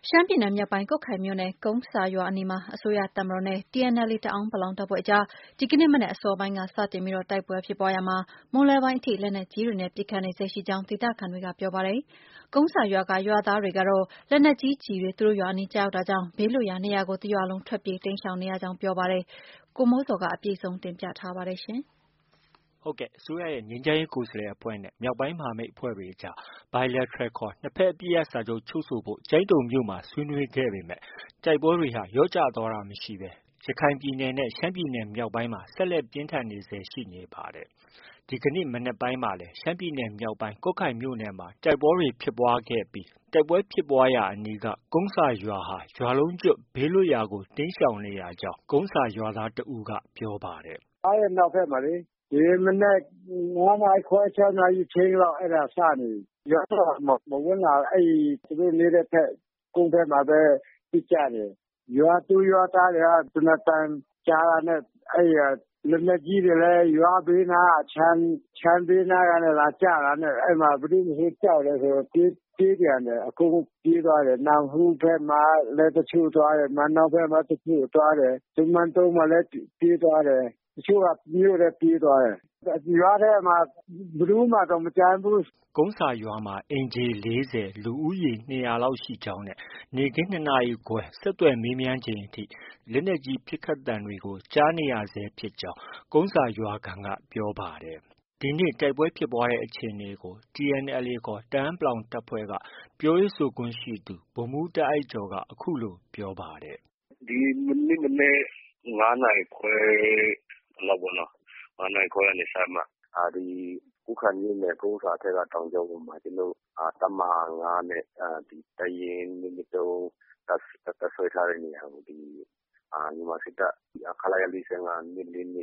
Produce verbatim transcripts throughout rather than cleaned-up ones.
ရှမ်းပြည်နယ်မြောက်ပိုင်းကွတ်ခိုင်မြို့နယ်ကုန်းဆာရွာအနီးမှာအစိုးရတပ်မတော်နဲ့ T N L A တအာင်းပလောင်တပ်ဖွဲ့အကြားဒီကနေ့မနက်အစောပိုင်းကစတင်ပြီးတိုက်ပွဲဖြစ်ပွားရာမှာမွန်းလွဲပိုင်းအထိလက်နက်ကြီးတွေနဲ့ပစ်ခတ်နေဆဲရှိကြောင်းဒေသခံတွေကပြောပါတယ်။ကုန်းဆာရွာကရွာသားတွေကတော့လက်နက်ကြီးကျည်တွေသူတို့ရွာအနီးကျရောက်တာကြောင့်ဘေးလွတ်ရာနေရာကိုတစ်ရွာလုံးထွက်ပြေးတိမ်းရှောင်နေရကြောင်းပြောပါတယ်။ကိုမိုးစော်ကအပြည့်စုံတင်ပြထားပါတယ်ရှင်။ဟုတ်ကဲ့အစိုးရရဲ့ငြိမ်းချမ်းရေးကိုယ်စားလှယ်အဖွဲ့နဲ့မြောက်ပိုင်းမဟာမိတ်အဖွဲ့တွေအကြား Bilateral ခေါ်နှစ်ဘက်အပစ်ရပ်စာချုပ်ချုပ်ဆိုဖို့ကျိုင်းတုံမြို့မှာဆွေးနွေးခဲ့ပေမဲ့တိုက်ပွဲတွေဟာလျော့ကျသွားတာမရှိဘဲရခိုင်ပြည်နယ်နဲ့ရှမ်းပြည်နယ်မြောက်ပိုင်းမှာဆက်လက်ပြင်းထန်နေဆဲရှိနေပါတယ်။ ဒီကနေ့မနက်ပိုင်းမှာလည်းရှမ်းပြည်နယ်မြောက်ပိုင်းကွတ်ခိုင်မြို့နယ်မှာတိုက်ပွဲတွေဖြစ်ပွားခဲ့ပြီးတိုက်ပွဲဖြစ်ပွားရာအနီးကကုန်းဆာရွာဟာရွာလုံးကျွတ်ဘေးလွတ်ရာကိုတိမ်းရှောင်နေရကြောင်းကုန်းဆာရွာသားတစ်ဦးကပြောပါတယ်။ “အဲဒီနောက်ဘက်မှာလေဒီမနက်ငါးနာရီခွဲခြောက်နာရီချိန်လောက်အဲဒါစနေပြီ။ရွာတော့မဝင်လာဘူး။အဲဒီသူတို့နေတဲ့ဘက်ကုန်းဘက်မှာပဲပစ်ကြတယ်။ရွာသူရွာသားတွေကသေနတ်သံကြားတာနဲ့အဲဒီလက်နက်ကြီးတွေလည်းရွာဘေးနားကခြံခြံဘေးနားကနေလာကျတာနဲ့အဲဒီမှာဘယ်သူမဆိုကြောက်တယ်ဆိုတော့ပြေးပြေးပြန်တယ်။အကုန်ပြေးသွားတယ်။နောင်ဟူးဘက်မှာလည်းတချို့သွားတယ်။မန်နောင်ဘက်မှာတချို့သွားတယ်။မန်တုံမှာလည်းပြေးသွားတယ်။တချို့ကမြို့ထဲပြေးသွားတယ်။ရွာထဲမှာဘယ်သူမှတော့မကျန်ဘူး။ ” ကုန်းဆာရွာမှာအိမ်ခြေလေးဆယ်လူဦးရေနှစ်ရာလောက်ရှိကြောင်းနဲ့နေ့ခင်း၂နာရီခွဲဆက်သွယ်မေးမြန်းချိန်အထိလက်နက်ကြီးပစ်ခတ်သံတွေကိုကြားနေရဆဲဖြစ်ကြောင်းကုန်းဆာရွာခံကပြောပါတယ်။ ဒီနေ့တိုက်ပွဲဖြစ်ပွားတဲ့အခြေအနေကို T N L A ခေါ်တအာင်းပလောင်တပ်ဖွဲ့ကပြောရေးဆိုခွင့်ရှိသူဗိုလ်မှူးတာ့အိုက်ကျော်ကအခုလိုပြောပါတယ်။ “ဒီမနေ့မနက်ငါးနာရီခွဲလောက်ပေါ့နော်။ငါးနာရီခွဲကနေစမှဒီကွတ်ခိုင်မြို့နယ်ကုန်းဆာအထက်ကတောင်ကြောပေါ်မှာကျွန်တော်တို့တပ်မဟာ၅နဲ့တပ်ရင်း၂၂၃တပ်စွဲထားတဲ့နေရာကိုဒီမြန်မာစစ်တပ်ခလရ၄၅-၂၄၂-၆၉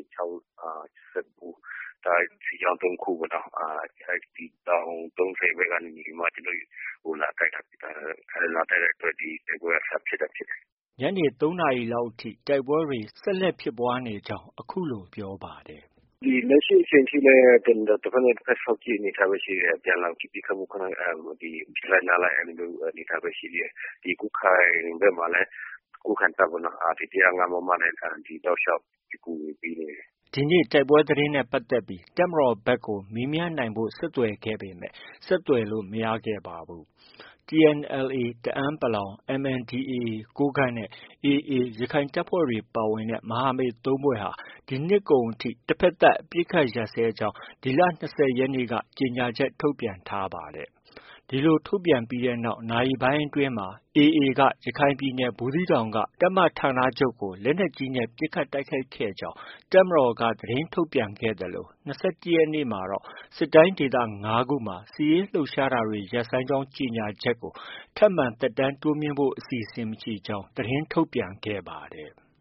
စစ်ကြောင်း၃ခုပေါ့နော်။အဲဒီတောင်သုံးဆယ်ဘက်ကနေပြီးမှကျွန်တော်တို့လာတိုက်တာဖြစ်ပါတယ်။အဲဒီလာတိုက်တဲ့အတွက်ဒီတိုက်ပွဲကစဖြစ်တာဖြစ်တယ်။ ” ညနေ၃နာရီလောက်အထိတိုက်ပွဲတွေဆက်လက်ဖြစ်ပွားနေကြောင်းအခုလိုပြောပါတယ်။ “ဒီလက်ရှိအချိန်ထိလည်းတဘက်နဲ့တဘက်စောင့်ကြည့်အနေအထားပဲရှိတယ်။အပြန်အလှန်ပစ်ခတ်မှုခနဖြစ်လိုက်နားလိုက်အဲဒီလိုအနေအထားပဲရှိသေးတယ်။ဒီကွတ်ခိုင်ဘက်မှာလည်းကွတ်ခိုင်တပ်ပေါ့နော်။ဒီ၁၀၅မမနဲ့တောက်လျှောက်ပစ်ကူတွေပေးနေတယ်။ ” ဒီနေ့တိုက်ပွဲသတင်းနဲ့ပတ်သက်ပြီးတပ်မတော်ဘက်ကိုမေးမြန်းနိုင်ဖို့ဆက်သွယ်ခဲ့ပေမဲ့ဆက်သွယ်လို့မရခဲ့ပါဘူး။ T N L A တအာင်းပလောင်၊ M N D A A ကိုးကန့်နဲ့ A A ရခိုင်တပ်ဖွဲ့တွေပါဝင်တဲ့မဟာမိတ်၃ဖွဲ့ဟာဒီနှစ်ကုန်အထိတဘက်သတ်အပစ်အခတ်ရပ်စဲကြောင်းဒီလ၂၀ရက်နေ့က ကြေညာချက်ထုတ်ပြန်ထားပါတယ်။ ဒီလိုထုတ်ပြန်ပြီးနောက်နာရီပိုင်းအတွင်းမှာ A A က ရခိုင်ပြည်နယ်ဘူးသီးတောင်က တပ်မဌာနချုပ်ကိုလက်နက်ကြီးနဲ့ပစ်ခတ်တိုက်ခိုက်ခဲ့ကြောင်းတပ်မတော်ကသတင်းထုတ်ပြန်ခဲ့သလို၂၁ရက်နေ့မှာတော့စစ်တိုင်းဒေသ၅ခုမှာစစ်ရေးလှုပ်ရှားတာတွေရပ်ဆိုင်းကြောင်းကြေညာချက်ကိုထပ်မံသက်တမ်းတိုးမြှင့်ဖို့အစီအစဉ်မရှိကြောင်းသတင်းထုတ်ပြန်ခဲ့ပါတယ်။